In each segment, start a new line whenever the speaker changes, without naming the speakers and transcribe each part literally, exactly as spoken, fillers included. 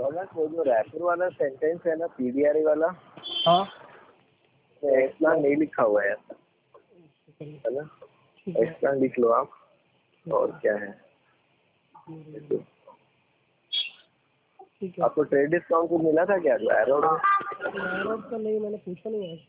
रोनक वो जो रैपर वाला सेंटेंस है ना, पीडीआरए वाला,
हाँ
एक्सप्लान नहीं लिखा हुआ है है ना, एक्सप्लान लिख लो आप। और क्या है,
ठीक है।
आपको ट्रेड डिस्काउंट कुछ मिला था क्या जो एरोड में?
एरोड का नहीं, मैंने पूछा नहीं आज,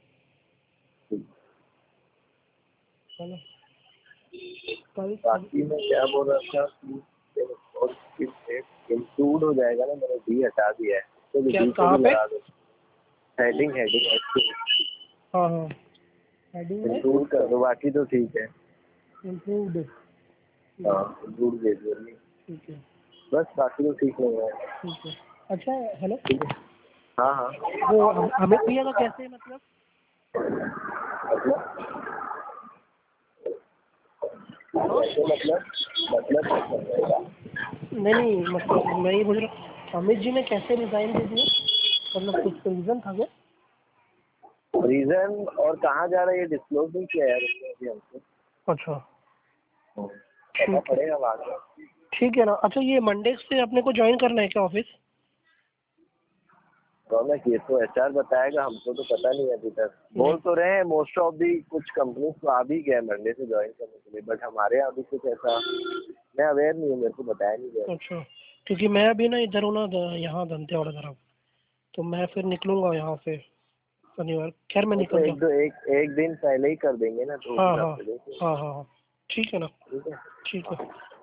है ना। कल
बाकी मैं क्या बोल रहा था कि इंक्लूड हो जाएगा ना, मैंने डी हटा दिया है तो
क्या,
डी को
कहाँ
भी
पे?
लगा दो। हेडिंग हेडिंग
हाँ हाँ, हेडिंग में
इंक्लूड कर दो, बाकी तो ठीक है।
इंक्लूड,
हाँ इंक्लूड दे दो,
ठीक है
बस बाकी तो ठीक नहीं है।
ठीक है। अच्छा हेलो,
ठीक है, हाँ हाँ।
वो हम- अमित भैया का कैसे है, मतलब
मतलब कैसे मतलब मतलब
नहीं नहीं, मतलब मैं ये बोल रहा हूँ अमित जी ने कैसे रिजाइन दे दिया, मतलब कुछ रीजन था क्या?
रीजन और कहाँ जा रहा है ये डिस्क्लोज नहीं किया यार उसने अभी हमको,
अच्छा
पता
ठीक है,
पड़ेगा बाद में।
ठीक है ना। अच्छा ये मंडे से अपने को ज्वाइन करना है क्या ऑफिस?
रौनक ये तो एचआर बताएगा, हमको तो पता नहीं है अभी तक। बोल तो रहे हैं मोस्ट ऑफ दी कुछ कंपनी तो आ भी गया मंडे से ज्वाइन करने के लिए, बट हमारे यहाँ अभी कुछ ऐसा मैं अवेयर नहीं हूँ, मेरे को बताया नहीं गया।
अच्छा, क्योंकि मैं अभी ना इधर हूँ ना, द- यहाँ दंतेवाड़ा तरफ, तो मैं फिर निकलूँगा यहाँ से शनिवार। खैर मैं
वो तो
निकल
एक
जाऊँ।
दो एक एक दिन पहले ही कर देंगे ना, तो उस
हाँ
हिसाब
हाँ
से देखिए।
हाँ हाँ हाँ, ठीक है ना,
ठीक है।
ठीक है।